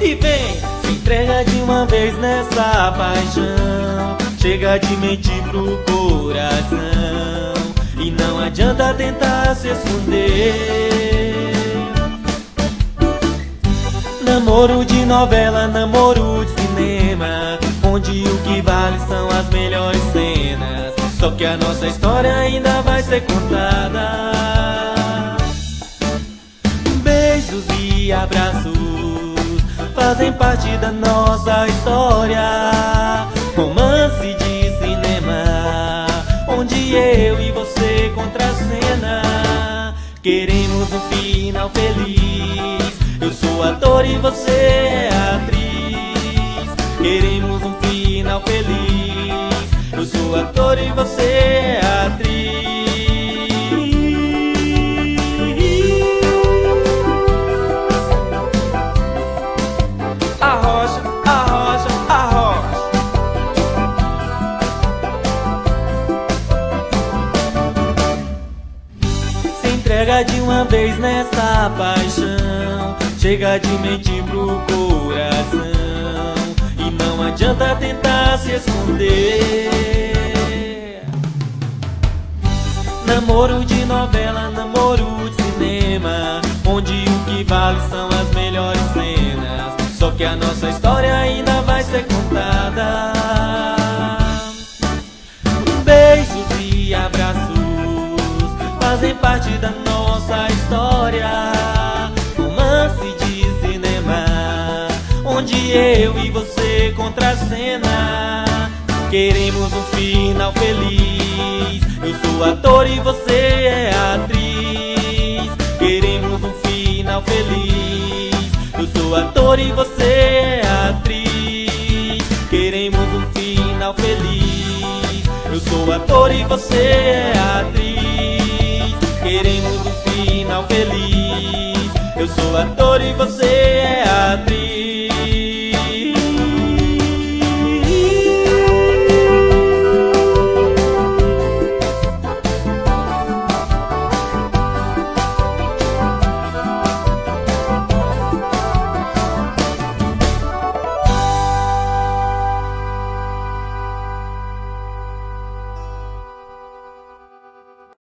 E vem, se entrega de uma vez nessa paixão. Chega de mentir pro coração. E não adianta tentar se esconder. Namoro de novela, namoro de cinema, onde o que vale são as melhores cenas. Só que a nossa história ainda vai ser contada. Beijos e abraços fazem parte da nossa história. Romance de cinema, onde eu e você contracena. Queremos um final feliz. Eu sou ator e você é atriz. Queremos um final feliz. Eu sou ator e você é atriz. Arrocha, arrocha, arrocha. Se entrega de uma vez nessa paixão. Chega de mentir pro coração. E não adianta tentar se esconder. Namoro de novela, namoro de cinema, onde o que vale são as melhores cenas. Só que a nossa história ainda vai ser contada. Beijos e abraços fazem parte da nossa história. Romance de cinema, onde eu e você contracena. Queremos um final feliz. Eu sou ator e você é atriz. Queremos um final feliz. Eu sou ator e você é atriz. Queremos um final feliz. Eu sou ator e você é atriz. Queremos um final feliz. Eu sou ator e você